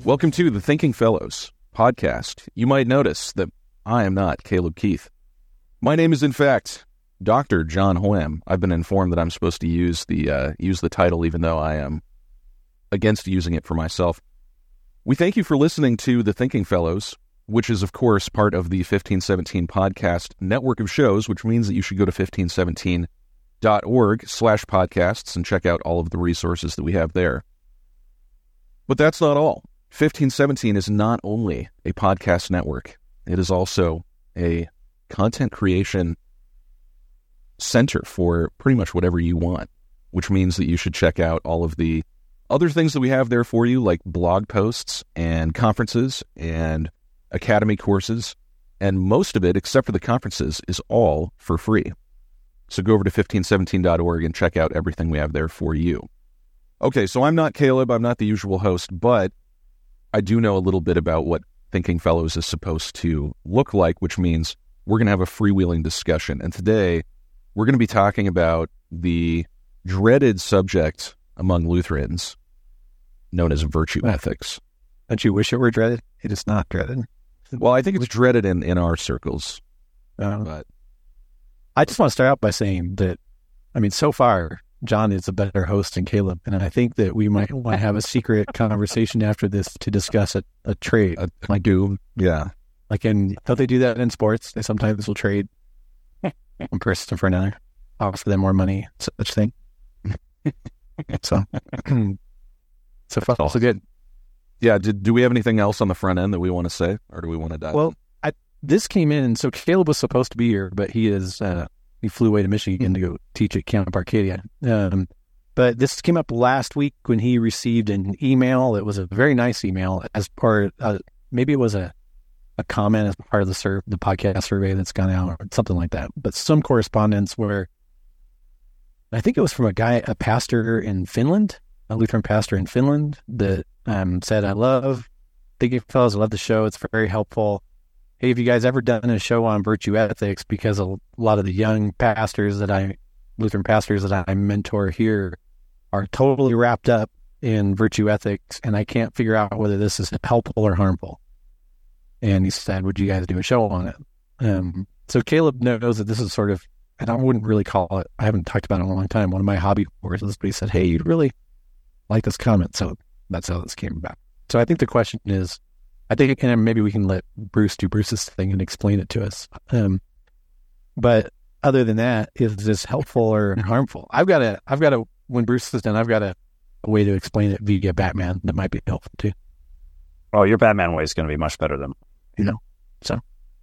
Welcome to the Thinking Fellows podcast. You might notice that I am not Caleb Keith. My name is, in fact, Dr. John Hoem. I've been informed that I'm supposed to use the title, even though I am against using it for myself. We thank you for listening to the Thinking Fellows, which is, of course, part of the 1517 podcast network of shows, which means that you should go to 1517.org/podcasts and check out all of the resources that we have there. But that's not all. 1517 is not only a podcast network, it is also a content creation center for pretty much whatever you want, which means that you should check out all of the other things that we have there for you, like blog posts and conferences and academy courses, and most of it, except for the conferences, is all for free. So go over to 1517.org and check out everything we have there for you. Okay, so I'm not Caleb, I'm not the usual host, but I do know a little bit about what Thinking Fellows is supposed to look like, which means we're going to have a freewheeling discussion. And today, we're going to be talking about the dreaded subject among Lutherans, known as virtue ethics. Don't you wish it were dreaded? It is not dreaded. Well, I think it's dreaded in our circles. But I just want to start out by saying that, so far, John is a better host than Caleb, and I think that we might want to have a secret conversation after this to discuss a trade. Like Doom, yeah. Don't they do that in sports? They sometimes will trade one person for another, offer them more money, such thing. So far, so good. Yeah, do we have anything else on the front end that we want to say, or do we want to dive? Well, this came in, so Caleb was supposed to be here, but he flew away to Michigan to go teach at Camp Arcadia. But this came up last week when he received an email. It was a very nice email as part, maybe it was a comment as part of the podcast survey that's gone out, or something like that. But some correspondence where I think it was from a pastor in Finland, a Lutheran pastor in Finland, that said, I love Thinking Fellows, I love the show, it's very helpful. Hey, have you guys ever done a show on virtue ethics? Because a lot of the young Lutheran pastors that I mentor here are totally wrapped up in virtue ethics, and I can't figure out whether this is helpful or harmful. And he said, would you guys do a show on it? So Caleb knows that this is sort of, and I wouldn't really call it, I haven't talked about it in a long time, one of my hobby horses, but he said, hey, you'd really like this comment. So that's how this came about. So I think the question is, and maybe we can let Bruce do Bruce's thing and explain it to us. But other than that, is this helpful or harmful? I've got a, when Bruce is done, I've got a way to explain it via Batman that might be helpful too. Well, your Batman way is going to be much better than, so.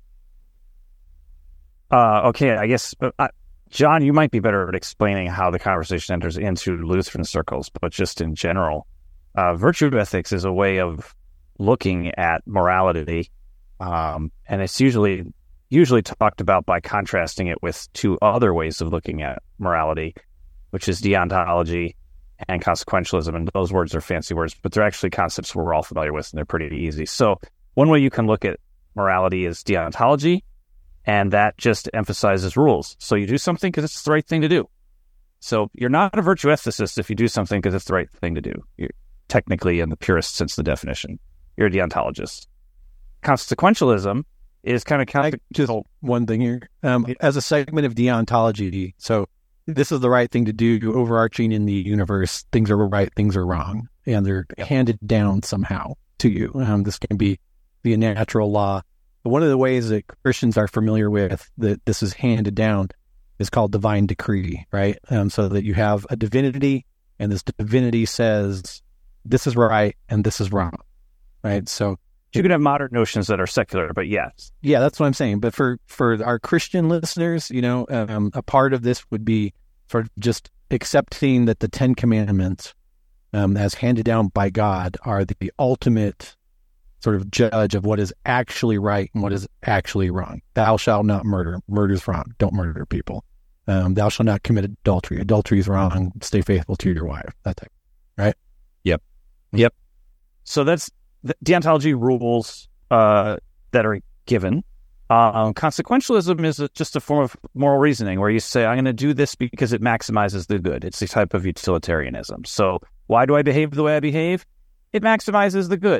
Okay, I guess, John, you might be better at explaining how the conversation enters into Lutheran circles, but just in general, virtue ethics is a way of looking at morality, and it's usually talked about by contrasting it with two other ways of looking at morality, which is deontology and consequentialism. And those words are fancy words, but they're actually concepts we're all familiar with, and they're pretty easy. So one way you can look at morality is deontology, and that just emphasizes rules. So you do something because it's the right thing to do. So you're not a virtue ethicist if you do something because it's the right thing to do. You're technically, in the purest sense of the definition, you're a deontologist. Consequentialism is kind of just one thing here. As a segment of deontology, so this is the right thing to do, overarching in the universe, things are right, things are wrong, and they're handed down somehow to you. This can be via natural law. But one of the ways that Christians are familiar with that this is handed down is called divine decree, right? So that you have a divinity, and this divinity says, this is right and this is wrong. Right, so you can have modern notions that are secular, but yes, that's what I'm saying. But for our Christian listeners, a part of this would be sort of just accepting that the 10 Commandments, as handed down by God, are the ultimate sort of judge of what is actually right and what is actually wrong. Thou shalt not murder. Murder's wrong. Don't murder people. Thou shalt not commit adultery. Adultery is wrong. Stay faithful to your wife. That type, right? Yep. So that's the deontology rules that are given. Consequentialism is just a form of moral reasoning where you say, I'm going to do this because it maximizes the good. It's a type of utilitarianism. So why do I behave the way I behave? It maximizes the good.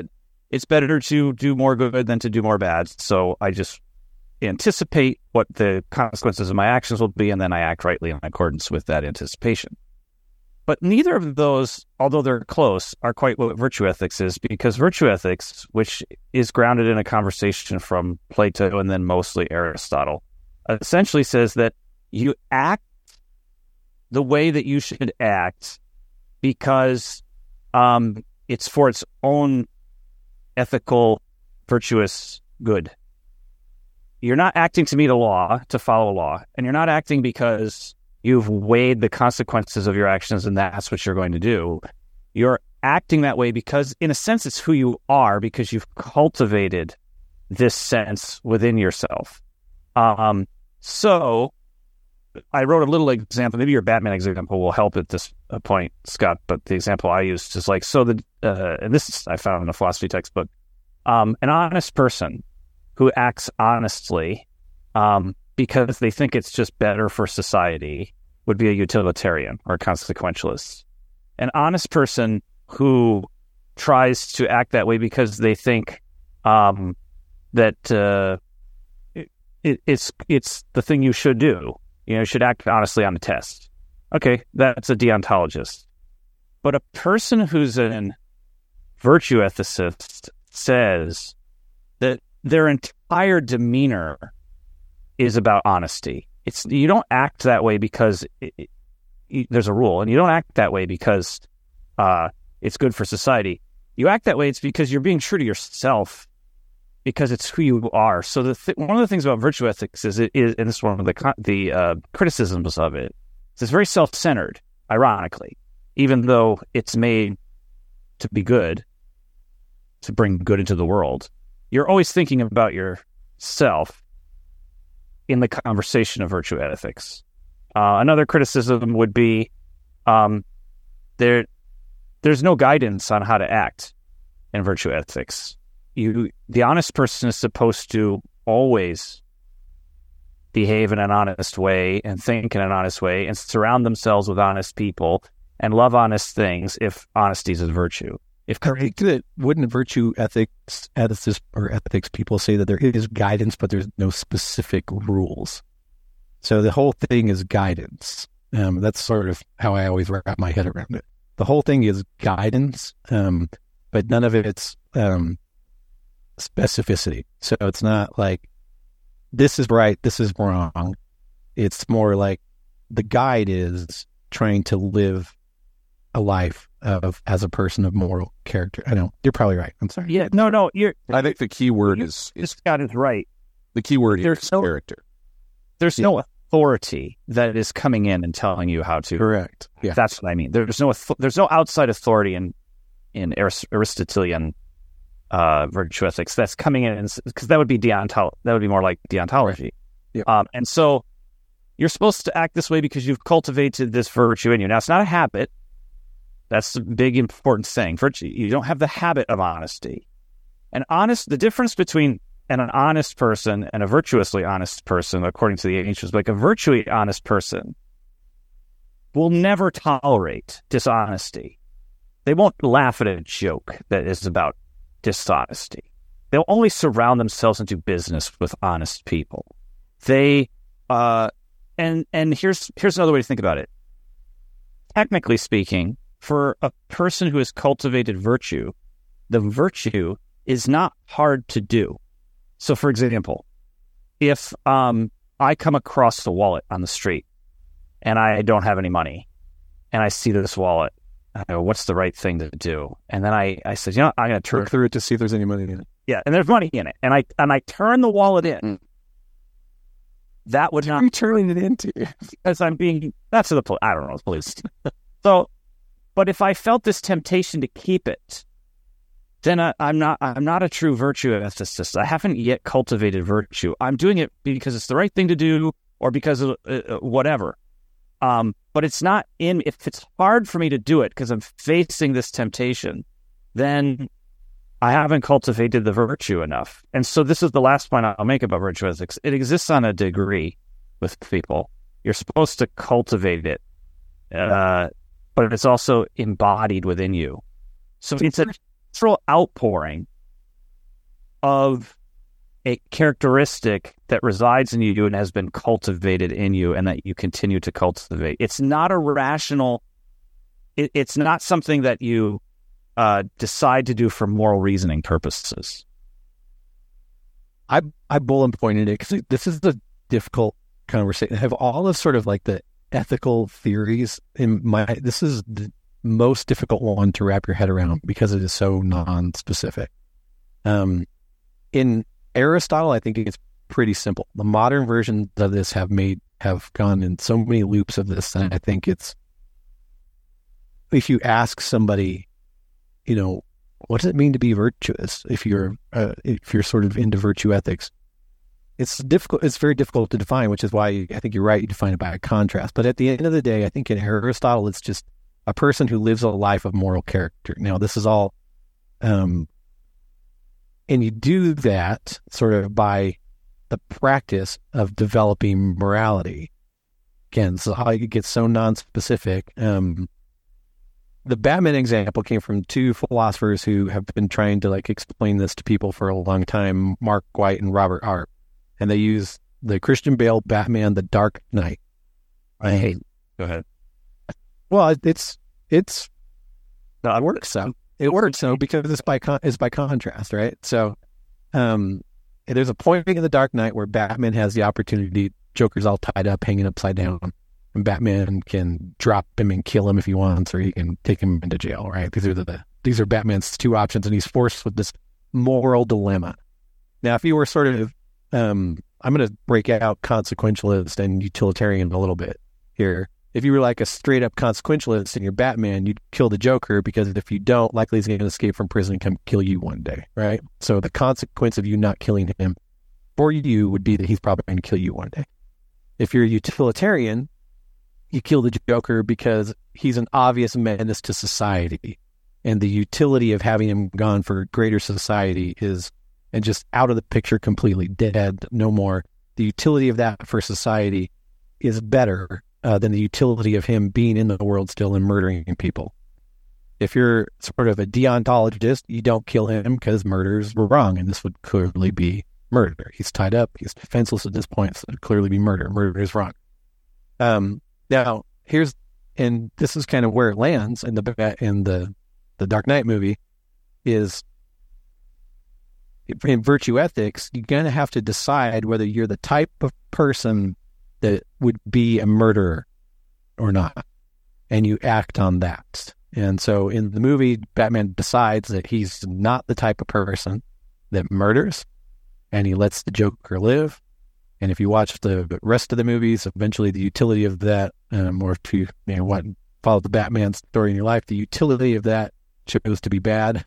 it's better to do more good than to do more bad. So I just anticipate what the consequences of my actions will be, and then I act rightly in accordance with that anticipation. But neither of those, although they're close, are quite what virtue ethics is, because virtue ethics, which is grounded in a conversation from Plato and then mostly Aristotle, essentially says that you act the way that you should act because it's for its own ethical, virtuous good. You're not acting to meet a law, to follow a law, and you're not acting because you've weighed the consequences of your actions and that's what you're going to do. You're acting that way because, in a sense, it's who you are, because you've cultivated this sense within yourself. So I wrote a little example. Maybe your Batman example will help at this point, Scott, but the example I used is like, and this I found in a philosophy textbook, an honest person who acts honestly because they think it's just better for society would be a utilitarian or a consequentialist. An honest person who tries to act that way because they think that it's the thing you should do. You should act honestly on the test. Okay, that's a deontologist. But a person who's a virtue ethicist says that their entire demeanor is about honesty. You don't act that way because there's a rule, and you don't act that way because it's good for society. You act that way, it's because you're being true to yourself, because it's who you are. So one of the things about virtue ethics is, and this is one of the criticisms of it, is it's very self-centered, ironically, even though it's made to be good, to bring good into the world. You're always thinking about yourself in the conversation of virtue ethics. Another criticism would be there's no guidance on how to act in virtue ethics. The honest person is supposed to always behave in an honest way and think in an honest way and surround themselves with honest people and love honest things if honesty is a virtue. Wouldn't virtue ethics people say that there is guidance, but there's no specific rules? So the whole thing is guidance. That's sort of how I always wrap my head around it. The whole thing is guidance, but none of it's specificity. So it's not like this is right, this is wrong. It's more like the guide is trying to live a life as a person of moral character. I know you're probably right. I'm sorry. Yeah, no. I think the key word is Scott is right. The key word is character. There's no authority that is coming in and telling you how to. Correct. Yeah, that's what I mean. There's no outside authority in Aristotelian virtue ethics that's coming in, because that would be that would be more like deontology. Yeah. And so you're supposed to act this way because you've cultivated this virtue in you. Now, it's not a habit. That's a big important thing. Virtue, you don't have the habit of honesty. The difference between an honest person and a virtuously honest person, according to the ancients, like a virtuously honest person will never tolerate dishonesty. They won't laugh at a joke that is about dishonesty. They'll only surround themselves and do business with honest people. They and here's another way to think about it. Technically speaking, for a person who has cultivated virtue, the virtue is not hard to do. So, for example, if I come across a wallet on the street and I don't have any money, and I see this wallet, I go, what's the right thing to do? And then I said, I'm going to look through it to see if there's any money in it. Yeah, and there's money in it. And I turn the wallet in. That would not... What are you turning it into? Because I'm being... That's the police. I don't know, the police. So, but if I felt this temptation to keep it, then I'm not a true virtue ethicist. I haven't yet cultivated virtue. I'm doing it because it's the right thing to do, or because of whatever. But it's not if it's hard for me to do it because I'm facing this temptation, then I haven't cultivated the virtue enough. And so this is the last point I'll make about virtue ethics. It exists on a degree with people. You're supposed to cultivate it, but it's also embodied within you. So it's a natural outpouring of a characteristic that resides in you and has been cultivated in you and that you continue to cultivate. It's not a rational, it's not something that you decide to do for moral reasoning purposes. I bullet pointed it because this is the difficult conversation. I have all of sort of like the ethical theories this is the most difficult one to wrap your head around because it is so non-specific. In Aristotle, I think it's pretty simple. The modern versions of this have gone in so many loops of this, and I think it's, if you ask somebody, what does it mean to be virtuous? If you're sort of into virtue ethics, it's difficult. It's very difficult to define, which is why I think you're right. You define it by a contrast. But at the end of the day, I think in Aristotle, it's just a person who lives a life of moral character. Now, this is all, and you do that sort of by the practice of developing morality. Again, so how you get so non-specific. The Batman example came from two philosophers who have been trying to explain this to people for a long time, Mark White and Robert Arp. And they use the Christian Bale Batman, The Dark Knight. Go ahead. Well, it works so. It works so because it's by contrast, right? So there's a point in The Dark Knight where Batman has the opportunity, Joker's all tied up, hanging upside down, and Batman can drop him and kill him if he wants, or he can take him into jail, right? These are Batman's two options, and he's forced with this moral dilemma. Now, if you were sort of, I'm going to break out consequentialist and utilitarian a little bit here. If you were like a straight up consequentialist and you're Batman, you'd kill the Joker because if you don't, likely he's going to escape from prison and come kill you one day, right? So the consequence of you not killing him for you would be that he's probably going to kill you one day. If you're a utilitarian, you kill the Joker because he's an obvious menace to society. And the utility of having him gone for greater society is, and just out of the picture completely, dead, no more. The utility of that for society is better than the utility of him being in the world still and murdering people. If you're sort of a deontologist, you don't kill him because murders were wrong, and this would clearly be murder. He's tied up, he's defenseless at this point, so it would clearly be murder. Murder is wrong. Now, and this is kind of where it lands in the Dark Knight movie, is in virtue ethics, you're going to have to decide whether you're the type of person that would be a murderer or not. And you act on that. And so in the movie, Batman decides that he's not the type of person that murders, and he lets the Joker live. And if you watch the rest of the movies, eventually the utility of that, or if you follow the Batman story in your life, the utility of that chose to be bad.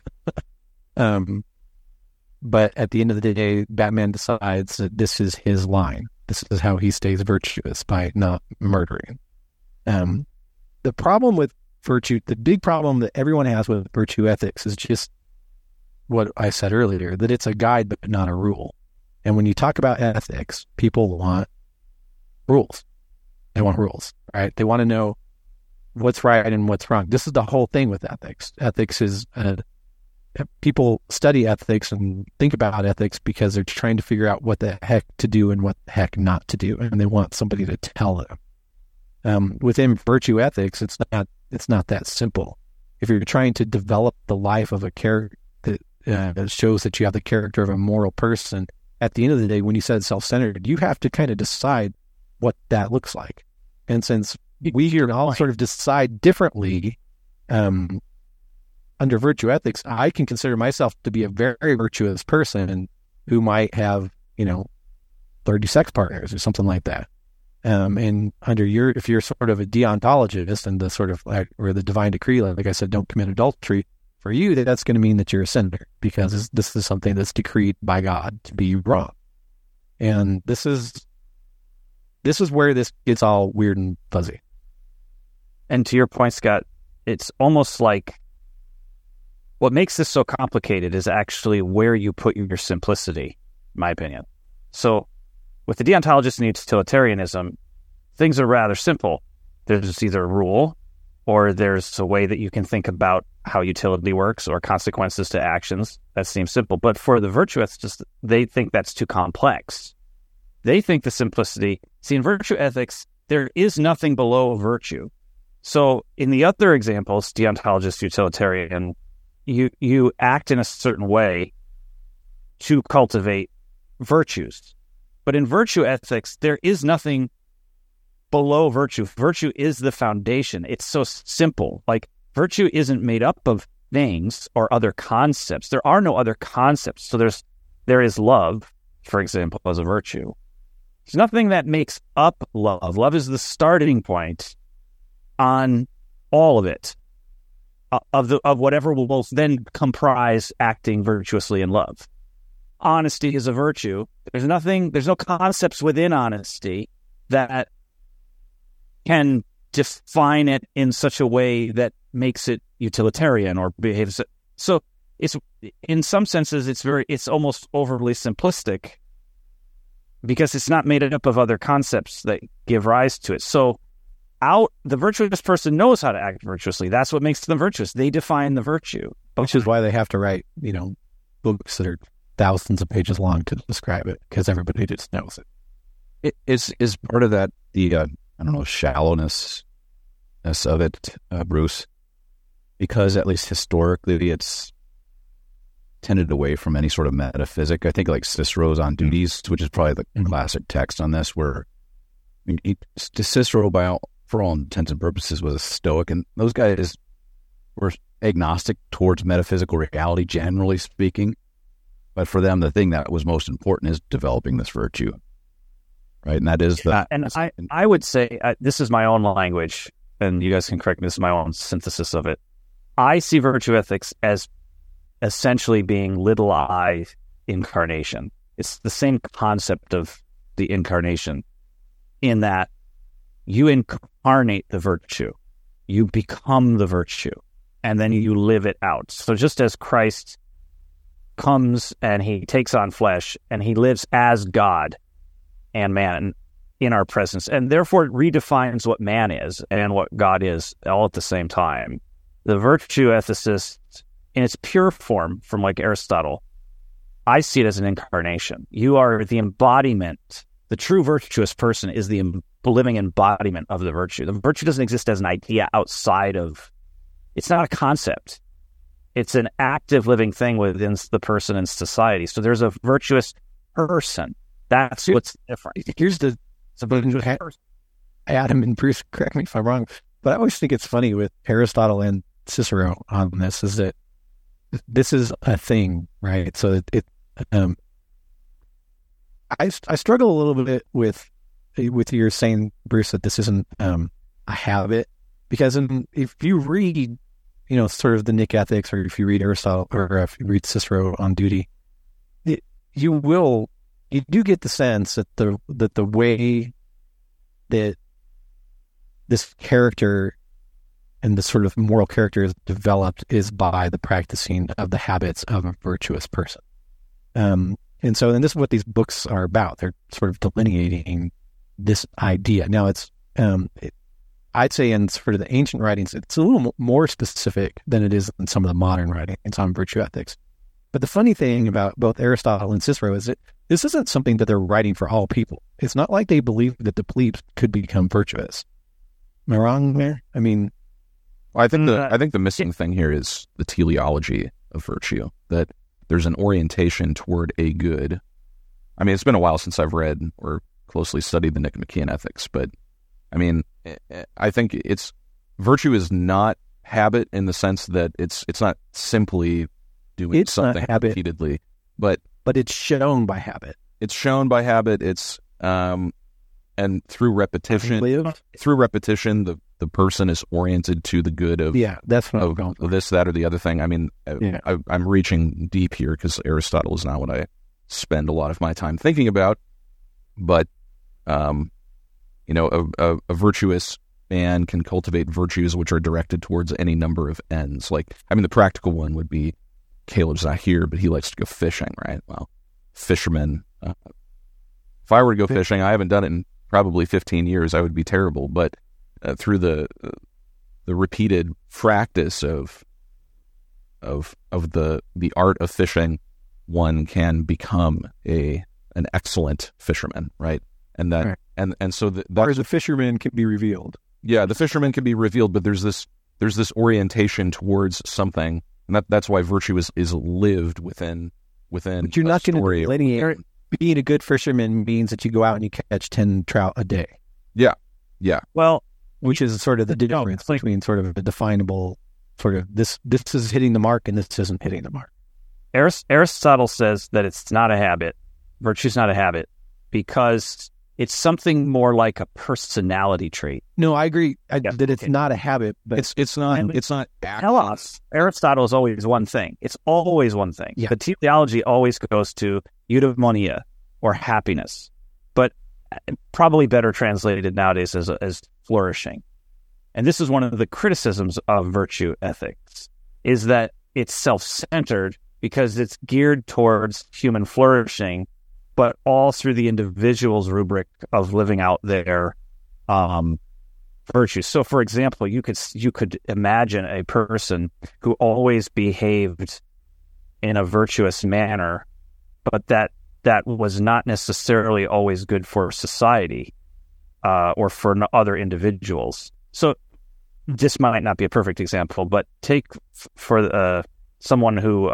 But at the end of the day, Batman decides that this is his line. This is how he stays virtuous, by not murdering. The problem with virtue, the big problem that everyone has with virtue ethics is just what I said earlier, that it's a guide but not a rule. And when you talk about ethics, people want rules. They want rules, right? They want to know what's right and what's wrong. This is the whole thing with ethics. Ethics is, people study ethics and think about ethics because they're trying to figure out what the heck to do and what the heck not to do. And they want somebody to tell them. Within virtue ethics, it's not that simple. If you're trying to develop the life of a character that shows that you have the character of a moral person, at the end of the day, when you said self-centered, you have to kind of decide what that looks like. And since we here all sort of decide differently, under virtue ethics, I can consider myself to be a very virtuous person who might have, 30 sex partners or something like that. And if you're sort of a deontologist and the sort of or the divine decree, like I said, don't commit adultery, for you, that's going to mean that you're a sinner because this is something that's decreed by God to be wrong. And this is where this gets all weird and fuzzy. And to your point, Scott, it's almost like what makes this so complicated is actually where you put your simplicity, in my opinion. So with the deontologist and utilitarianism, things are rather simple. There's either a rule or there's a way that you can think about how utility works or consequences to actions. That seems simple. But for the virtue ethicists, they think that's too complex. They think the simplicity, see, in virtue ethics, there is nothing below virtue. So in the other examples, deontologist, utilitarian, you act in a certain way to cultivate virtues. But in virtue ethics, there is nothing below virtue. Virtue is the foundation. It's so simple. Like, virtue isn't made up of things or other concepts. There are no other concepts. So there is love, for example, as a virtue. There's nothing that makes up love. Love is the starting point on all of it, of whatever will then comprise acting virtuously in love. Honesty is a virtue. There's no concepts within honesty that can define it in such a way that makes it utilitarian or behaves. So it's, in some senses, it's almost overly simplistic because it's not made up of other concepts that give rise to it. So the virtuous person knows how to act virtuously. That's what makes them virtuous. They define the virtue. Which is why they have to write, books that are thousands of pages long to describe it, because everybody just knows it. Is part of that the shallowness of it, Bruce? Because at least historically, it's tended away from any sort of metaphysic. I think like Cicero's On Duties, which is probably the classic text on this, where Cicero, for all intents and purposes, was a Stoic, and those guys were agnostic towards metaphysical reality, generally speaking. But for them, the thing that was most important is developing this virtue, right? And that is I would say, this is my own language, and you guys can correct me, this is my own synthesis of it. I see virtue ethics as essentially being little I incarnation. It's the same concept of the incarnation, in that you incarnate the virtue, you become the virtue, and then you live it out. So just as Christ comes and he takes on flesh and he lives as God and man in our presence, and therefore it redefines what man is and what God is all at the same time. The virtue ethicist, in its pure form, from like Aristotle, I see it as an incarnation. You are the embodiment. The true virtuous person is the living embodiment of the virtue. The virtue doesn't exist as an idea outside of, it's not a concept. It's an active living thing within the person and society. So there's a virtuous person. That's what's different. Here's the Adam and Bruce, correct me if I'm wrong, but I always think it's funny with Aristotle and Cicero on this, is that this is a thing, right? So I struggle a little bit with your saying, Bruce, that this isn't a habit, because if you read, sort of the Nick Ethics, or if you read Aristotle, or if you read Cicero on Duty, you do get the sense that the way that this character and the sort of moral character is developed is by the practicing of the habits of a virtuous person. And this is what these books are about. They're sort of delineating this idea. Now, I'd say in sort of the ancient writings, it's a little more specific than it is in some of the modern writings on virtue ethics. But the funny thing about both Aristotle and Cicero is that this isn't something that they're writing for all people. It's not like they believe that the plebes could become virtuous. Am I wrong there? I mean, I think the missing thing here is the teleology of virtue, that there's an orientation toward a good. I mean, it's been a while since I've read or closely studied the Nicomachean Ethics, but I mean, I think virtue is not habit in the sense that it's not simply doing something repeatedly, but it's shown by habit. It's shown by habit. It's and through repetition, the person is oriented to the good of that's what I'm going for. This, that, or the other thing. I mean, I'm reaching deep here because Aristotle is not what I spend a lot of my time thinking about, but a virtuous man can cultivate virtues which are directed towards any number of ends. Like, I mean, the practical one would be, Caleb's not here, but he likes to go fishing, right? Well, fishermen. If I were to go fishing, I haven't done it in probably 15 years. I would be terrible. But through the repeated practice of the art of fishing, one can become an excellent fisherman, right? And that right. and so that or the fisherman can be revealed. Yeah, the fisherman can be revealed, but there's this orientation towards something, and that's why virtue is lived within. But you're not going to delineate. Being a good fisherman means that you go out and you catch 10 trout a day. Yeah. Well, which is sort of the difference between sort of a definable sort of this is hitting the mark and this isn't hitting the mark. Aristotle says that it's not a habit. Virtue's not a habit because it's something more like a personality trait. No, I agree that it's not a habit, but it's not. Telos. Aristotle is always one thing. It's always one thing. Yeah. The teleology always goes to eudaimonia or happiness, but probably better translated nowadays as flourishing. And this is one of the criticisms of virtue ethics, is that it's self-centered because it's geared towards human flourishing, but all through the individual's rubric of living out their virtues. So, for example, you could imagine a person who always behaved in a virtuous manner, but that was not necessarily always good for society or for other individuals. So this might not be a perfect example, but take for someone who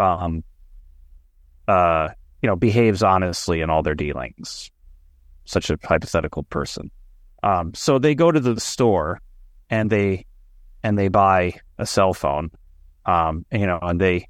behaves honestly in all their dealings, such a hypothetical person. So they go to the store and they buy a cell phone, and the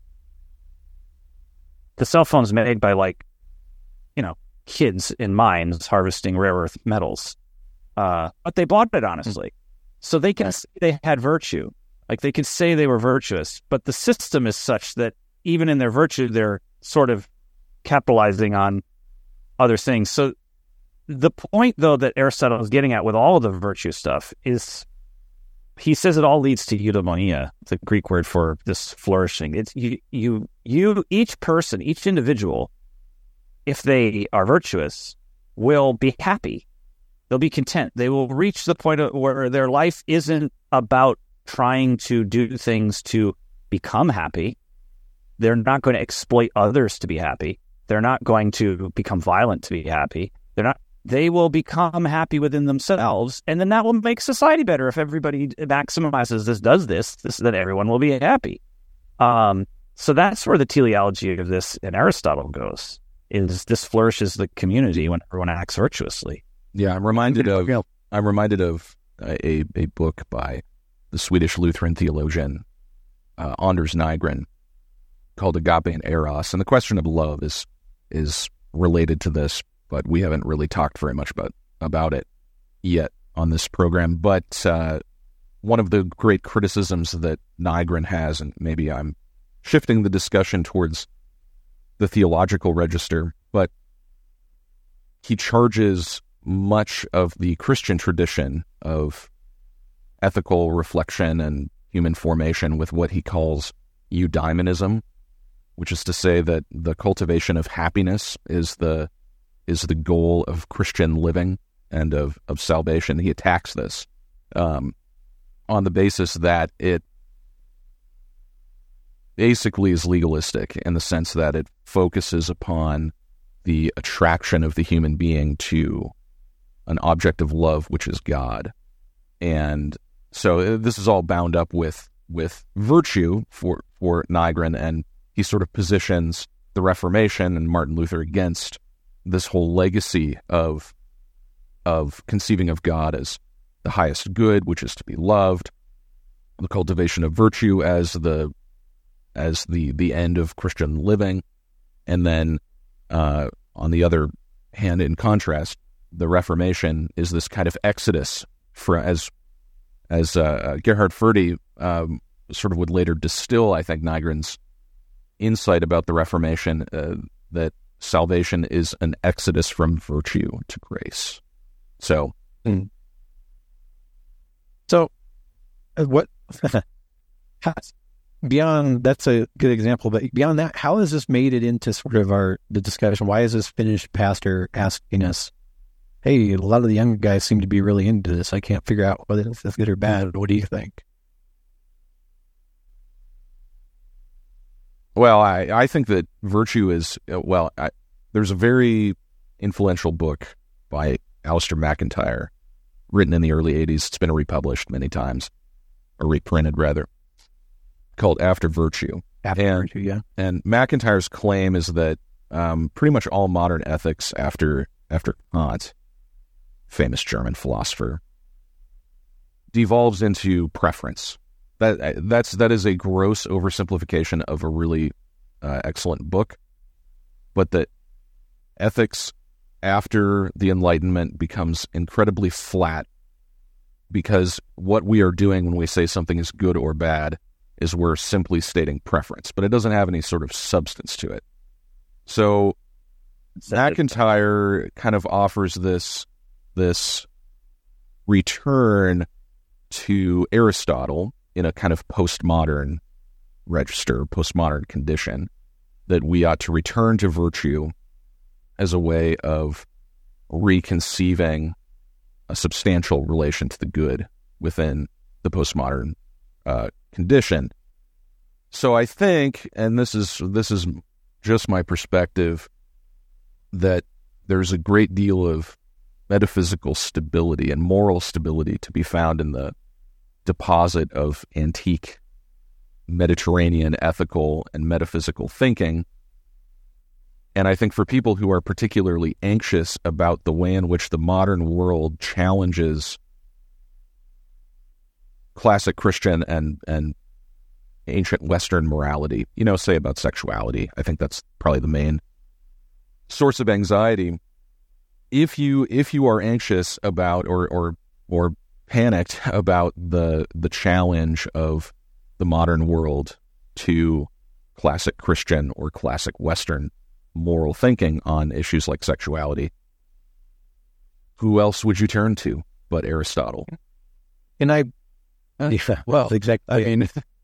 cell phone's made by kids in mines harvesting rare earth metals, but they bought it honestly. So they can say they had virtue, like they can say they were virtuous, but the system is such that even in their virtue, they're sort of capitalizing on other things. So the point, though, that Aristotle is getting at with all of the virtue stuff is he says it all leads to eudaimonia, the Greek word for this flourishing. It's you, each person, each individual, if they are virtuous, will be happy. They'll be content. They will reach the point where their life isn't about trying to do things to become happy. They're not going to exploit others to be happy. They're not going to become violent to be happy. They will become happy within themselves, and then that will make society better. If everybody maximizes this, then everyone will be happy. So that's where the teleology of this in Aristotle goes, is this flourishes the community when everyone acts virtuously. Yeah, I'm reminded of a book by the Swedish Lutheran theologian Anders Nygren called Agape and Eros, and the question of love is related to this, but we haven't really talked very much about it yet on this program. But one of the great criticisms that Nygren has, and maybe I'm shifting the discussion towards the theological register, but he charges much of the Christian tradition of ethical reflection and human formation with what he calls eudaimonism, which is to say that the cultivation of happiness is the goal of Christian living and of salvation. He attacks this on the basis that it basically is legalistic in the sense that it focuses upon the attraction of the human being to an object of love, which is God. And so this is all bound up with virtue for Nygren, and he sort of positions the Reformation and Martin Luther against this whole legacy of conceiving of God as the highest good, which is to be loved, the cultivation of virtue as the end of Christian living, and then on the other hand, in contrast, the Reformation is this kind of exodus as Gerhard Forde sort of would later distill, I think, Nygren's insight about the Reformation, that salvation is an exodus from virtue to grace. So, what beyond, that's a good example, but beyond that, how has this made it into sort of the discussion? Why is this Finnish pastor asking us, hey, a lot of the young guys seem to be really into this. I can't figure out whether it's good or bad. What do you think? Well, I think that virtue is, there's a very influential book by Alistair McIntyre written in the early 80s. It's been republished many times, or reprinted rather, called After Virtue. Virtue, yeah. And McIntyre's claim is that pretty much all modern ethics after Kant, famous German philosopher, devolves into preference. That is a gross oversimplification of a really excellent book, but that ethics after the Enlightenment becomes incredibly flat because what we are doing when we say something is good or bad is we're simply stating preference, but it doesn't have any sort of substance to it. So McIntyre kind of offers this return to Aristotle in a kind of postmodern register, postmodern condition, that we ought to return to virtue as a way of reconceiving a substantial relation to the good within the postmodern condition. So I think, and this is just my perspective, that there's a great deal of metaphysical stability and moral stability to be found in the deposit of antique Mediterranean ethical and metaphysical thinking. And I think for people who are particularly anxious about the way in which the modern world challenges classic Christian and ancient Western morality, say about sexuality, I think that's probably the main source of anxiety. If you are anxious about or panicked about the challenge of the modern world to classic Christian or classic Western moral thinking on issues like sexuality, who else would you turn to but Aristotle? And well, exactly. I mean,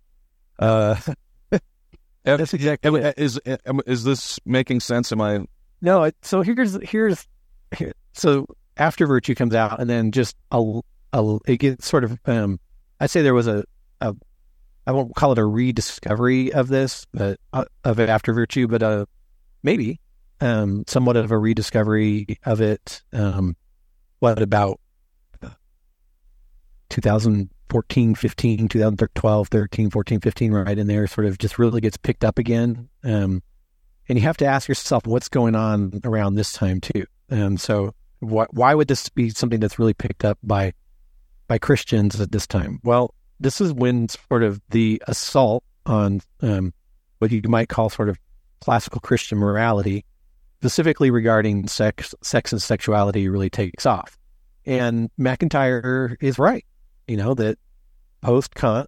that's exactly. Is this making sense? Am I? No. So here's. So After Virtue comes out, and then just it gets sort of. I'd say there was a I won't call it a rediscovery of this, but of it After Virtue, but maybe somewhat of a rediscovery of it. What about 2014, 15, 2012, 13, 14, 15, right in there, sort of just really gets picked up again. And you have to ask yourself what's going on around this time too. So why would this be something that's really picked up by Christians at this time? Well, this is when sort of the assault on what you might call sort of classical Christian morality, specifically regarding sex and sexuality, really takes off. And McIntyre is right, that post-Kant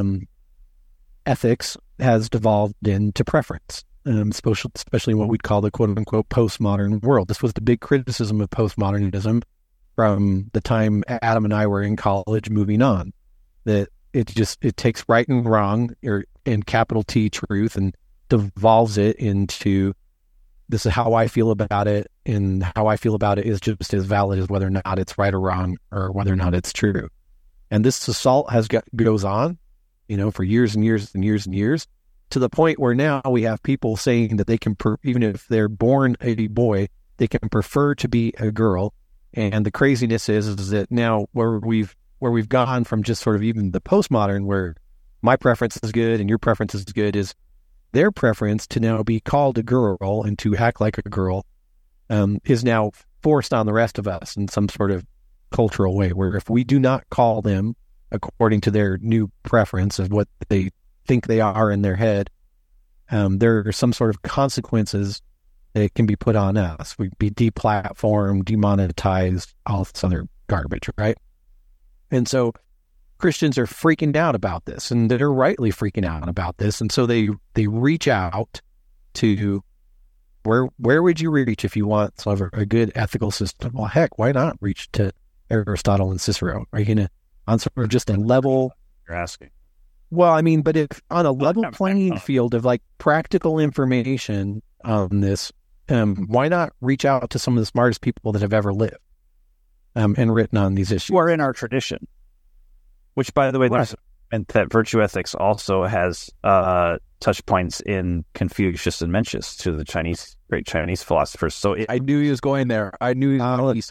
ethics has devolved into preference, especially in what we'd call the quote-unquote postmodern world. This was the big criticism of postmodernism from the time Adam and I were in college moving on, that it takes right and wrong and capital T truth and devolves it into this is how I feel about it, and how I feel about it is just as valid as whether or not it's right or wrong or whether or not it's true. And this assault goes on, for years and years and years and years, to the point where now we have people saying that they can, even if they're born a boy, they can prefer to be a girl. And the craziness is that now where we've gone from just sort of even the postmodern, where my preference is good and your preference is good, is their preference to now be called a girl and to act like a girl is now forced on the rest of us in some sort of cultural way, where if we do not call them according to their new preference of what they think they are in their head, there are some sort of consequences that can be put on us. We'd be deplatformed, demonetized, all this other garbage, right? And so Christians are freaking out about this, and they're rightly freaking out about this. And so they reach out to where would you reach if you want sort of a good ethical system? Well, heck, why not reach to Aristotle and Cicero? Are you going to, on sort of just a level? You're asking. Well, I mean, but if on a level playing field of like practical information on this, why not reach out to some of the smartest people that have ever lived and written on these issues? Who are in our tradition. Which, by the way, And that virtue ethics also has touch points in Confucius and Mencius, to the great Chinese philosophers. So I knew he was going there. I knew he was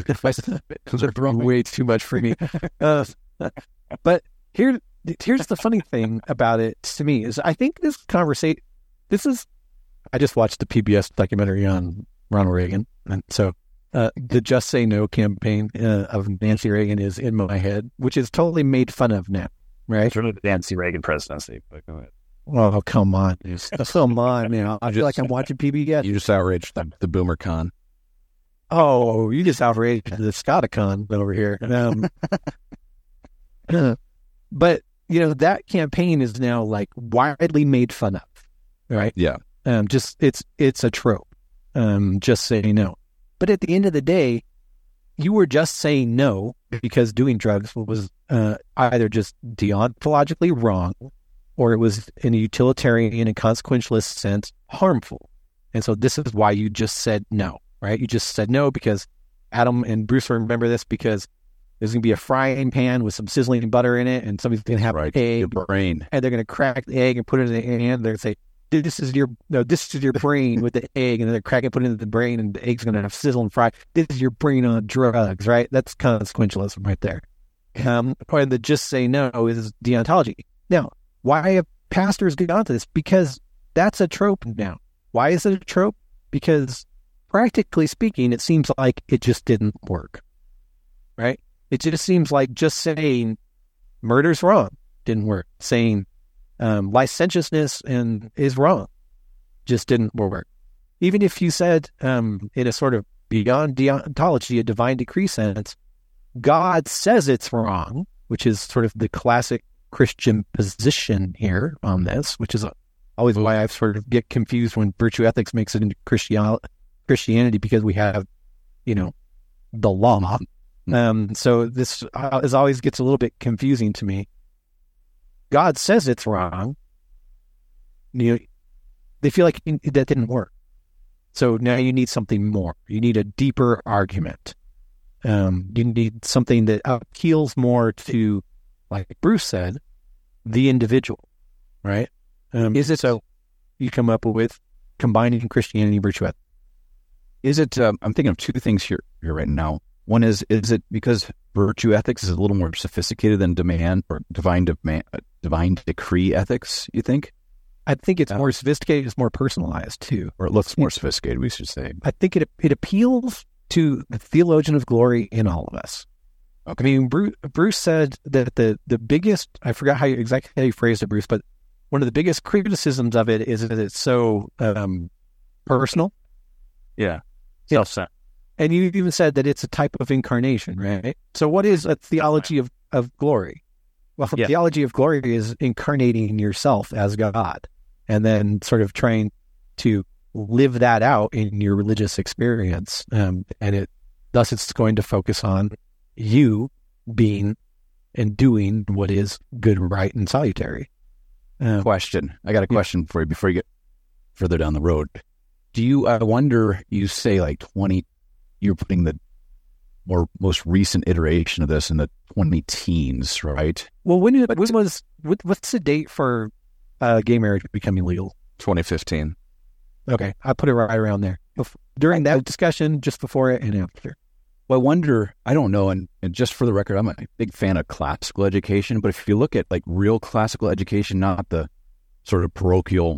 way too much for me. But here's the funny thing about it to me is I think this conversation, I just watched the PBS documentary on Ronald Reagan. And so the Just Say No campaign of Nancy Reagan is in my head, which is totally made fun of now, right? It's really the Nancy Reagan presidency, but go ahead. Oh, come on. Come on, man. I feel like I'm watching PBS. You just outraged the boomer con. Oh, you just outraged the Scoticon over here. But, that campaign is now like widely made fun of, right? Yeah. It's a trope. Just saying no. But at the end of the day, you were just saying no because doing drugs was either just deontologically wrong, or it was in a utilitarian and consequentialist sense harmful. And so this is why you just said no, right? You just said no because Adam and Bruce remember this, because there's going to be a frying pan with some sizzling butter in it, and somebody's going to have an egg, your brain, and they're going to crack the egg and put it in the hand. They're going to say, this is your brain with the egg, and then they're cracking, put it into the brain, and the egg's going to have sizzle and fry. This is your brain on drugs, right? That's consequentialism right there. And the just say no is deontology. Now, why have pastors get onto this? Because that's a trope now. Why is it a trope? Because practically speaking, it seems like it just didn't work, right? It just seems like just saying murder's wrong didn't work. Saying licentiousness is wrong just didn't work. Even if you said in a sort of beyond deontology, a divine decree sense, God says it's wrong, which is sort of the classic Christian position here on this, which is always why I sort of get confused when virtue ethics makes it into Christianity, because we have, the law. So this always gets a little bit confusing to me. God says it's wrong. They feel like that didn't work. So now you need something more. You need a deeper argument. You need something that appeals more to, like Bruce said, the individual, right? Is it so? You come up with combining Christianity and virtue ethics. Is it? I'm thinking of two things here right now. One is it because virtue ethics is a little more sophisticated than divine decree ethics? You think? I think it's more sophisticated. It's more personalized too, or it looks more sophisticated. We should say. I think it appeals to the theologian of glory in all of us. Okay. I mean, Bruce said that the biggest, I forgot exactly how you phrased it, Bruce, but one of the biggest criticisms of it is that it's so personal. Yeah. Self-centered. And you even said that it's a type of incarnation, right? So what is a theology of glory? Well, theology of glory is incarnating yourself as God and then sort of trying to live that out in your religious experience. And thus it's going to focus on you being and doing what is good, right, and salutary. Question. I got a question for you before you get further down the road. Do you, I wonder, you say like 20, you're putting the most recent iteration of this in the 20 teens, right? Well, what's the date for gay marriage becoming legal? 2015. Okay, I put it right around there. During that discussion, just before it and after. Well, I wonder, I don't know, and just for the record, I'm a big fan of classical education, but if you look at like real classical education, not the sort of parochial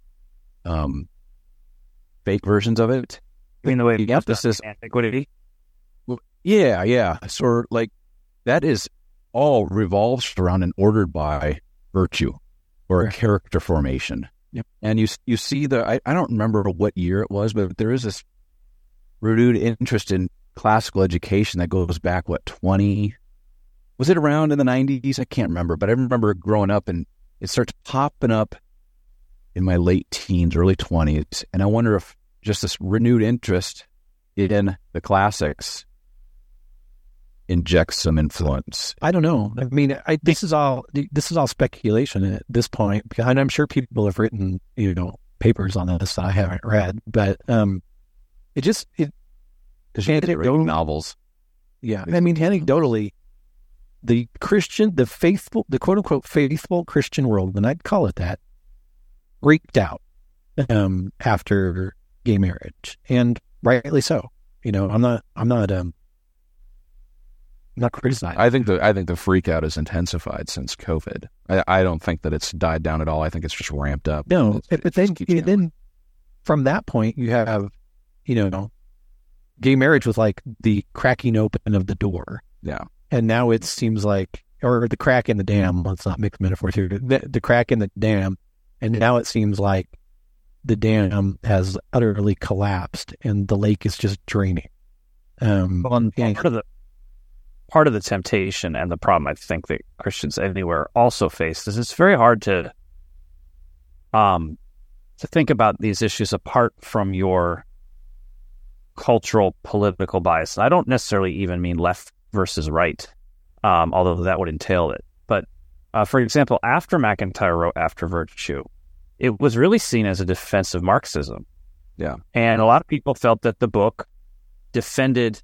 fake versions of it. You mean the way the emphasis antiquity? Yeah. Sort of like that is all revolves around and ordered by virtue or a character formation. Yep. And you see I don't remember what year it was, but there is this renewed interest in classical education that goes back, was it around in the 90s? I can't remember, but I remember growing up and it starts popping up in my late teens, early 20s. And I wonder if just this renewed interest in the classics injects some influence. I don't know. I mean, this is all speculation at this point, because I'm sure people have written, papers on this that I haven't read, but novels. Yeah. I mean, anecdotally, the Christian, the faithful, the quote unquote faithful Christian world, and I'd call it that, freaked out after gay marriage, and rightly so. I'm not criticizing. I think the freak out is intensified since COVID. I don't think that it's died down at all. I think it's just ramped up. No, but then from that point you have, gay marriage was like the cracking open of the door. Yeah. And now it seems like, or the crack in the dam, let's not mix metaphors here, the crack in the dam, and now it seems like the dam has utterly collapsed and the lake is just draining. Part of the temptation and the problem I think that Christians anywhere also face is it's very hard to think about these issues apart from your cultural political bias. And I don't necessarily even mean left versus right, although that would entail it. But for example, after MacIntyre wrote After Virtue, it was really seen as a defense of Marxism. Yeah. And a lot of people felt that the book defended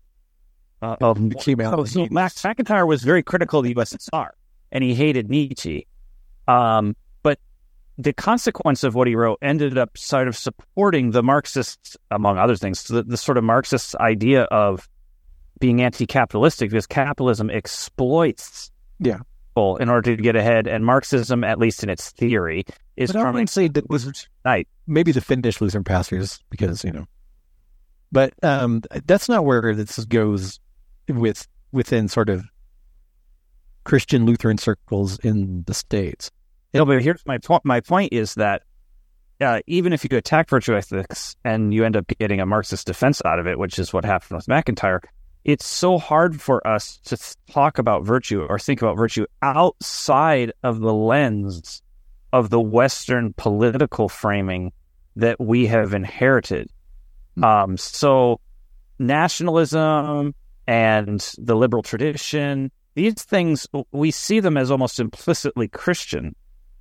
MacIntyre was very critical of the USSR, and he hated Nietzsche. But the consequence of what he wrote ended up sort of supporting the Marxists, among other things, the sort of Marxist idea of being anti-capitalistic, because capitalism exploits people in order to get ahead, and Marxism, at least in its theory, is I would say that was maybe the Finnish Lutheran pastors, because but that's not where this goes within sort of Christian Lutheran circles in the States. No, but here's my point. My point is that even if you attack virtue ethics and you end up getting a Marxist defense out of it, which is what happened with MacIntyre, it's so hard for us to talk about virtue or think about virtue outside of the lens of the Western political framing that we have inherited. So nationalism and the liberal tradition, these things, we see them as almost implicitly Christian.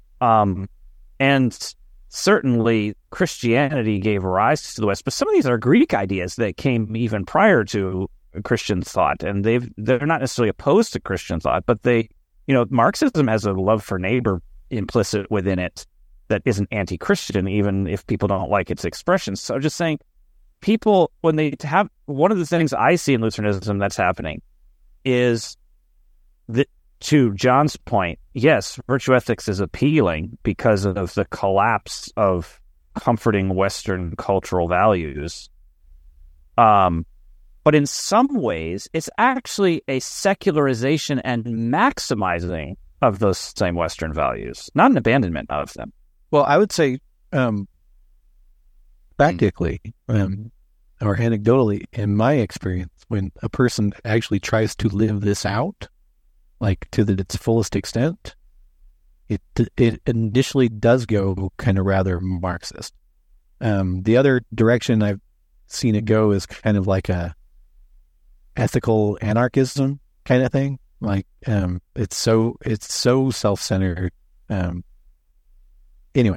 And certainly Christianity gave rise to the West, but some of these are Greek ideas that came even prior to Christian thought, and they're not necessarily opposed to Christian thought, but Marxism has a love for neighbor implicit within it that isn't anti-Christian, even if people don't like its expressions. So just saying, people, when they have, one of the things I see in Lutheranism that's happening is that, to John's point, yes, virtue ethics is appealing because of the collapse of comforting Western cultural values. But in some ways, it's actually a secularization and maximizing of those same Western values, not an abandonment of them. Well, I would say practically or anecdotally, in my experience, when a person actually tries to live this out, like to its fullest extent, it initially does go kind of rather Marxist. The other direction I've seen it go is kind of like a ethical anarchism kind of thing. Like it's so self-centered. Anyway,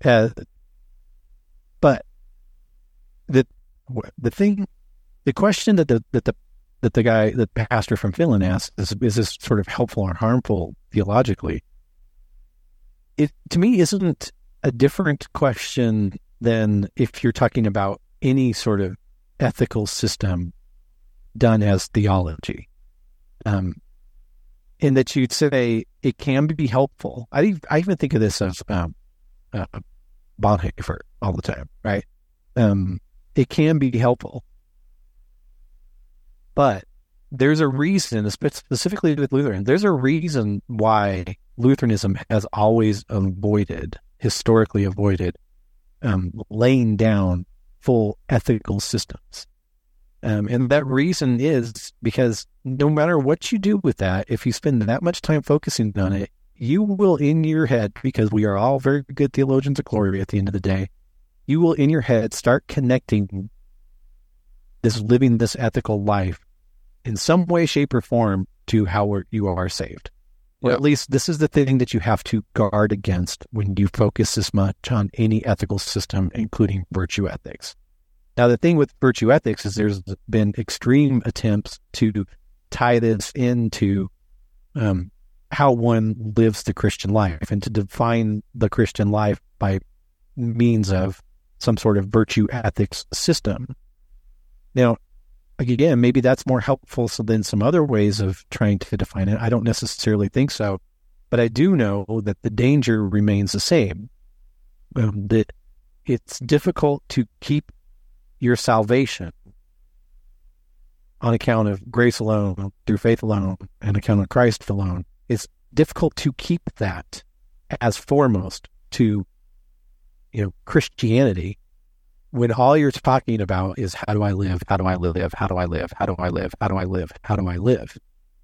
but the question that the pastor from Finland asked is this sort of helpful or harmful theologically? It, to me, isn't a different question than if you're talking about any sort of ethical system done as theology. In that you'd say it can be helpful. I even think of this as Bonhoeffer all the time, right? It can be helpful. But there's a reason, specifically with Lutheran, there's a reason why Lutheranism has always historically avoided laying down full ethical systems. And that reason is because no matter what you do with that, if you spend that much time focusing on it, you will in your head, because we are all very good theologians of glory at the end of the day, you will in your head start connecting living this ethical life in some way, shape, or form to how you are saved. Or at least this is the thing that you have to guard against when you focus this much on any ethical system, including virtue ethics. Now, the thing with virtue ethics is there's been extreme attempts to tie this into how one lives the Christian life, and to define the Christian life by means of some sort of virtue ethics system. Now, again, maybe that's more helpful than some other ways of trying to define it. I don't necessarily think so, but I do know that the danger remains the same, that it's difficult to keep your salvation on account of grace alone, through faith alone, and account of Christ alone. It's difficult to keep that as foremost to, Christianity, when all you're talking about is how do I live, how do I live, how do I live, how do I live, how do I live, how do I live?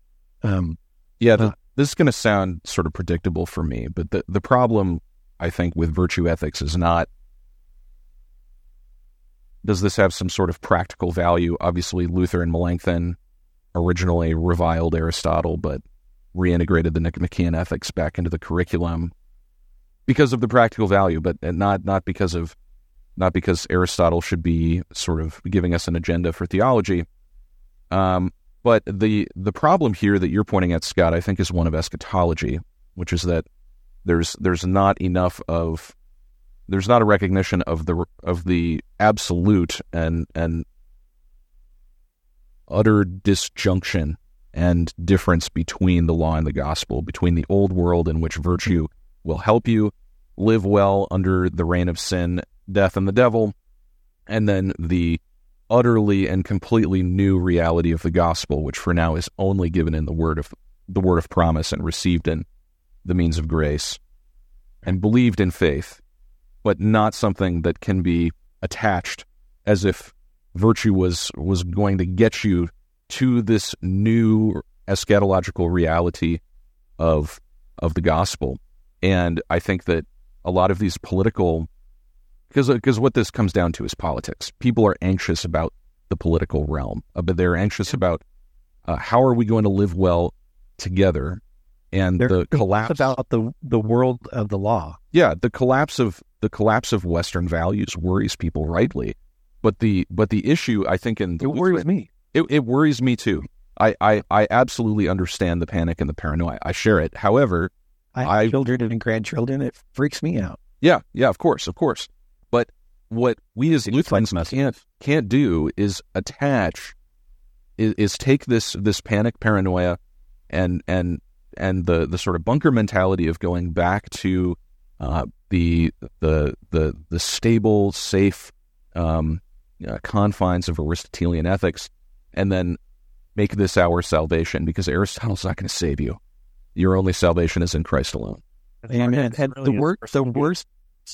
This is going to sound sort of predictable for me, but the problem, I think, with virtue ethics is not, does this have some sort of practical value? Obviously, Luther and Melanchthon originally reviled Aristotle, but reintegrated the Nicomachean ethics back into the curriculum because of the practical value, but not because Aristotle should be sort of giving us an agenda for theology. But the problem here that you're pointing at, Scott, I think is one of eschatology, which is that there's not a recognition of the absolute and utter disjunction and difference between the law and the gospel, between the old world in which virtue will help you live well under the reign of sin, death, and the devil, and then the utterly and completely new reality of the gospel, which for now is only given in the word of promise and received in the means of grace and believed in faith, but not something that can be attached as if virtue was going to get you to this new eschatological reality of the gospel. And I think that a lot of these political, because what this comes down to is politics. People are anxious about the political realm, but they're anxious about how are we going to live well together, and the collapse about the world of the law. Yeah, the collapse of Western values worries people rightly, but the issue, I think, it worries me. It worries me too. I absolutely understand the panic and the paranoia. I share it. However, I have children and grandchildren. It freaks me out. Yeah, of course. But what we as Lutherans can't do is take this panic, paranoia, and the sort of bunker mentality of going back to the stable, safe confines of Aristotelian ethics, and then make this our salvation, because Aristotle's not going to save you. Your only salvation is in Christ alone. Amen. And the worst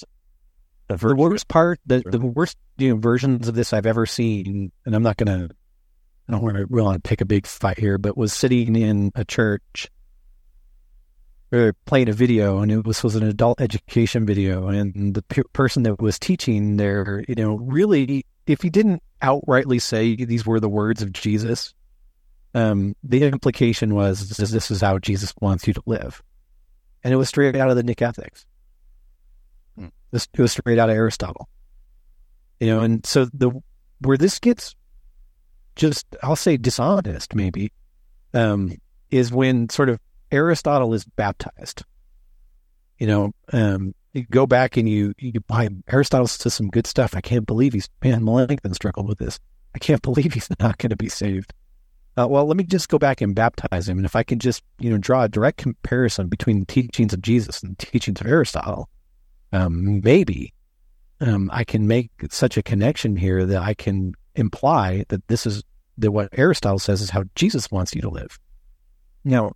versions of this I've ever seen, and I don't want to pick a big fight here, but was sitting in a church playing a video, and it was an adult education video, and the person that was teaching there, really, if he didn't outrightly say these were the words of Jesus, the implication was this is how Jesus wants you to live. And it was straight out of the Nick Ethics. It was straight out of Aristotle. And so where this gets just, I'll say dishonest maybe, is when sort of Aristotle is baptized. You go back and you buy Aristotle says some good stuff. I can't believe Melanchthon struggled with this. I can't believe he's not going to be saved. Well, let me just go back and baptize him. And if I can just, draw a direct comparison between the teachings of Jesus and the teachings of Aristotle, maybe I can make such a connection here that I can imply that that what Aristotle says is how Jesus wants you to live. Now,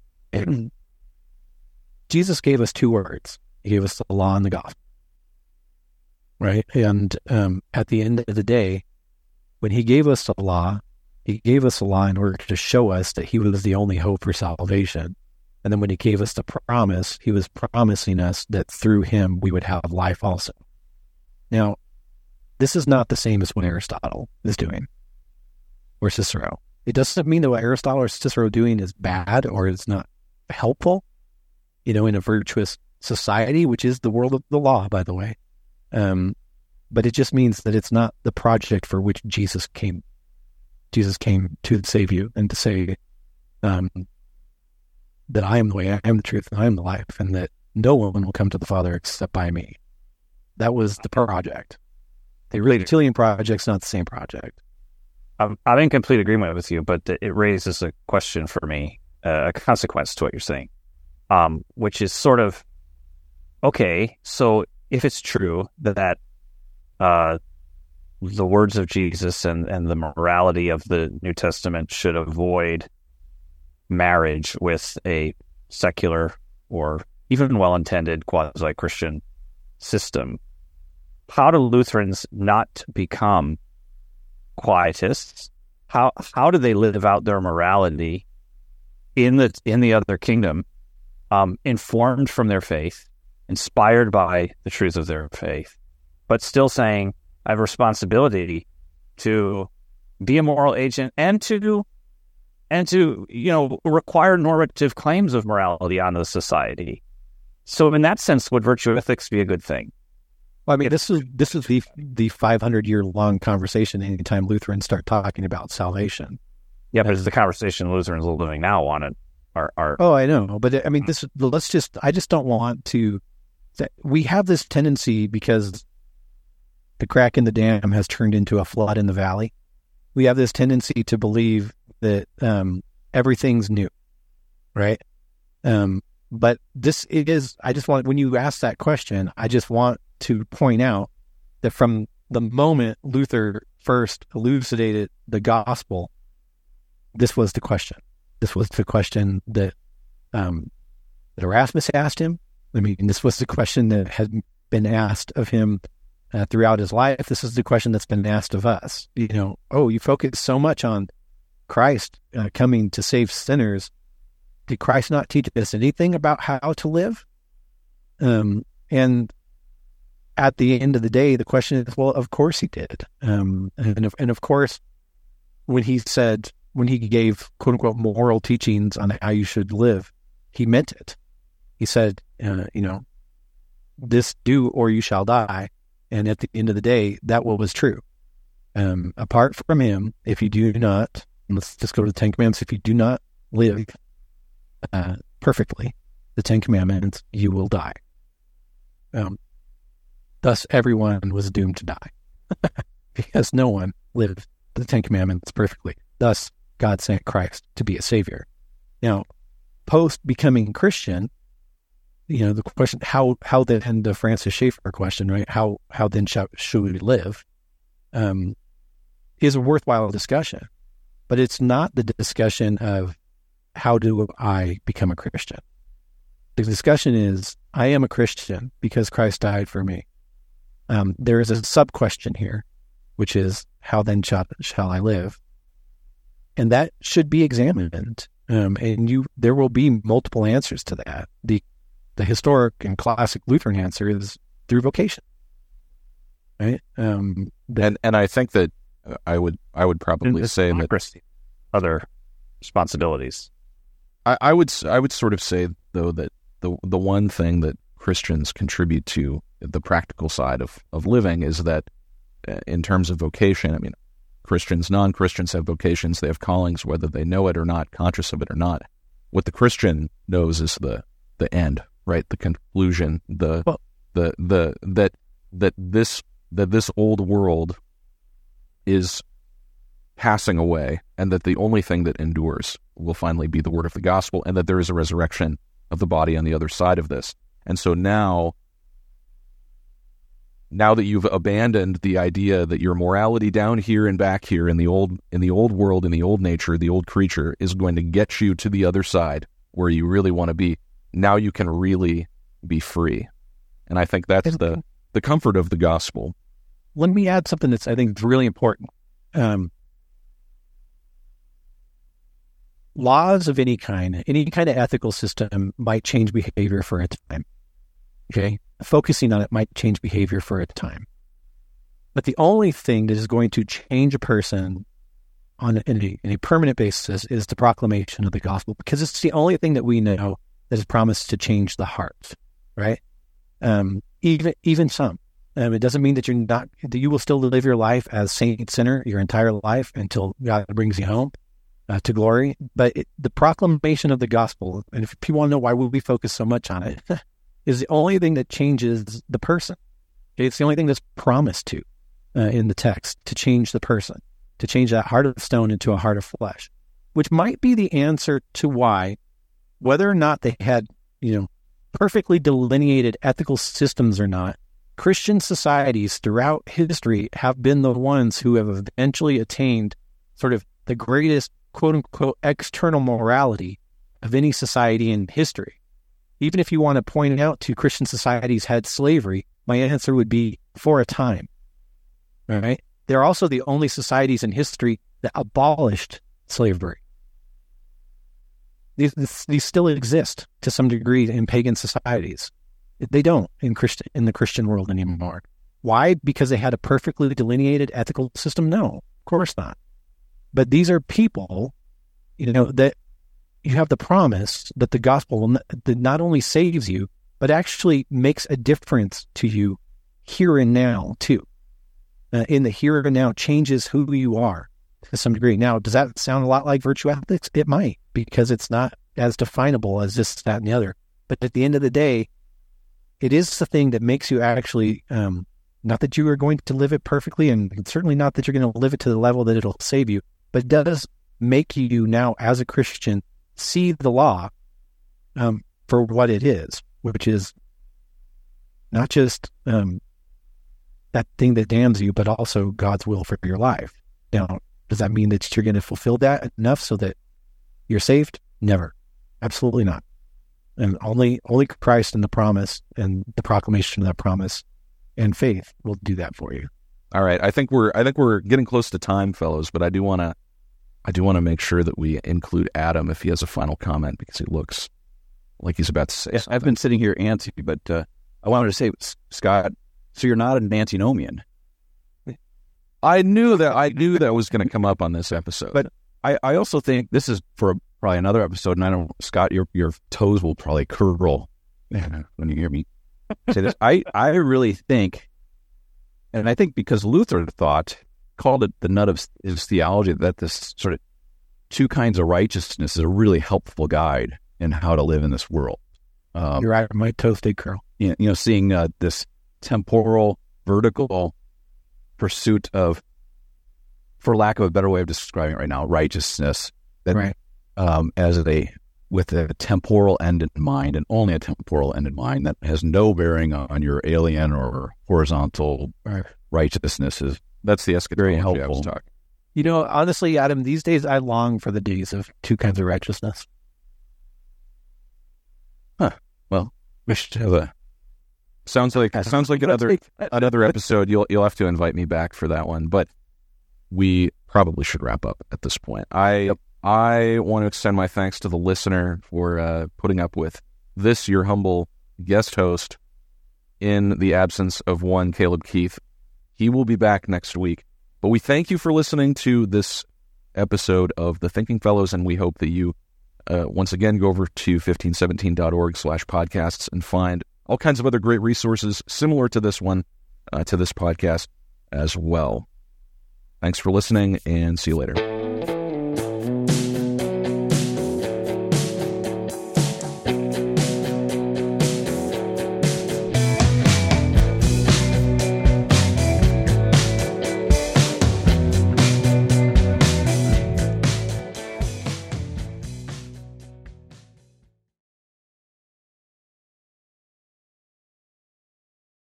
Jesus gave us two words. He gave us the law and the gospel, right? And at the end of the day, when he gave us the law, he gave us a law in order to show us that he was the only hope for salvation. And then when he gave us the promise, he was promising us that through him we would have life also. Now, this is not the same as what Aristotle is doing or Cicero. It doesn't mean that what Aristotle or Cicero are doing is bad or is not helpful, in a virtuous society, which is the world of the law, by the way. But it just means that it's not the project for which Jesus came. Jesus came to save you and to say, that I am the way, I am the truth, and I am the life, and that no one will come to the Father except by me. That was the project. The Aristotelian project's not the same project. I'm in complete agreement with you, but it raises a question for me, a consequence to what you're saying, which is sort of, okay, so if it's true that the words of Jesus and the morality of the New Testament should avoid marriage with a secular or even well-intended quasi-Christian system, how do Lutherans not become quietists? How do they live out their morality in the other kingdom, informed from their faith, inspired by the truth of their faith, but still saying, I have a responsibility to be a moral agent and to require normative claims of morality on the society. So in that sense, would virtue ethics be a good thing? Well, I mean, this is the 500-year-long conversation anytime Lutherans start talking about salvation. Yeah, but it's the conversation Lutherans are living now on it. Oh, I know. But I mean, I just don't want to, we have this tendency because the crack in the dam has turned into a flood in the valley. We have this tendency to believe that everything's new, right? But when you ask that question, I just want to point out that from the moment Luther first elucidated the gospel, this was the question. This was the question that Erasmus asked him. I mean, this was the question that had been asked of him throughout his life. This is the question that's been asked of us. You focus so much on Christ coming to save sinners. Did Christ not teach us anything about how to live? And at the end of the day, the question is, well, of course he did. And of course, when he gave quote unquote moral teachings on how you should live, he meant it. He said, this do or you shall die. And at the end of the day, that was true. Apart from him, if you do not, let's just go to the Ten Commandments, if you do not live perfectly, the Ten Commandments, you will die. Thus, everyone was doomed to die because no one lived the Ten Commandments perfectly. Thus, God sent Christ to be a savior. Now, post becoming Christian, the question, how then, the Francis Schaeffer question, right? How then should we live? Is a worthwhile discussion, but it's not the discussion of how do I become a Christian. The discussion is, I am a Christian because Christ died for me. There is a sub-question here, which is, how then shall I live? And that should be examined. There will be multiple answers to that. The historic and classic Lutheran answer is through vocation, right? And I think that I would probably say that other responsibilities. I would sort of say, though, that the one thing that Christians contribute to the practical side of living is that in terms of vocation, I mean, Christians, non-Christians have vocations, they have callings, whether they know it or not, conscious of it or not. What the Christian knows is the end, right? The conclusion, that this old world is passing away, and that the only thing that endures will finally be the word of the gospel, and that there is a resurrection of the body on the other side of this. And so now that you've abandoned the idea that your morality down here and back here in the old world, in the old nature, the old creature is going to get you to the other side where you really want to be, now you can really be free. And I think that's the comfort of the gospel. Let me add something that's, I think, is really important. Laws of any kind of ethical system might change behavior for a time. Okay? Focusing on it might change behavior for a time. But the only thing that is going to change a person in a permanent basis is the proclamation of the gospel, because it's the only thing that we know that is promised to change the heart, right? Even some. It doesn't mean that you will still live your life as saint sinner your entire life until God brings you home. to glory. But the proclamation of the gospel, and if people want to know why we focus so much on it, is the only thing that changes the person. It's the only thing that's promised to in the text, to change the person, to change that heart of stone into a heart of flesh, which might be the answer to why, whether or not they had, perfectly delineated ethical systems or not, Christian societies throughout history have been the ones who have eventually attained sort of the greatest, quote unquote, external morality of any society in history. Even if you want to point out to Christian societies had slavery, my answer would be for a time. All right. They're also the only societies in history that abolished slavery. These still exist to some degree in pagan societies. They don't in the Christian world anymore. Why? Because they had a perfectly delineated ethical system? No, of course not. But these are people, that you have the promise that the gospel that not only saves you, but actually makes a difference to you here and now too. In the here and now changes who you are to some degree. Now, does that sound a lot like virtue ethics? It might, because it's not as definable as this, that, and the other. But at the end of the day, it is the thing that makes you actually, not that you are going to live it perfectly, and certainly not that you're going to live it to the level that it'll save you, but it does make you now, as a Christian, see the law for what it is, which is not just that thing that damns you, but also God's will for your life. Now, does that mean that you're going to fulfill that enough so that you're saved? Never. Absolutely not. And only Christ and the promise and the proclamation of that promise and faith will do that for you. All right. I think we're getting close to time, fellows, but I do want to make sure that we include Adam if he has a final comment, because he looks like he's about to say something. I've been sitting here antsy, but I wanted to say, Scott, so you're not an antinomian. I knew that was going to come up on this episode. But I also think this is for probably another episode, and I don't, Scott, your toes will probably curl when you hear me say this. I really think, and I think because Luther called it the nut of his theology, that this sort of two kinds of righteousness is a really helpful guide in how to live in this world. You're right, my toes did curl. Seeing this temporal, vertical pursuit of, for lack of a better way of describing it right now, righteousness, that, right. With a temporal end in mind, and only a temporal end in mind, that has no bearing on your alien or horizontal righteousness. That's the eschatology very helpful. I was talking. Honestly, Adam, these days I long for the days of two kinds of righteousness. Well, we should have a. Sounds like another episode. You'll have to invite me back for that one, but we probably should wrap up at this point. I want to extend my thanks to the listener for putting up with this, your humble guest host, in the absence of one Caleb Keith. He will be back next week. But we thank you for listening to this episode of The Thinking Fellows, and we hope that you, once again, go over to 1517.org/podcasts and find all kinds of other great resources similar to this one, to this podcast as well. Thanks for listening, and see you later.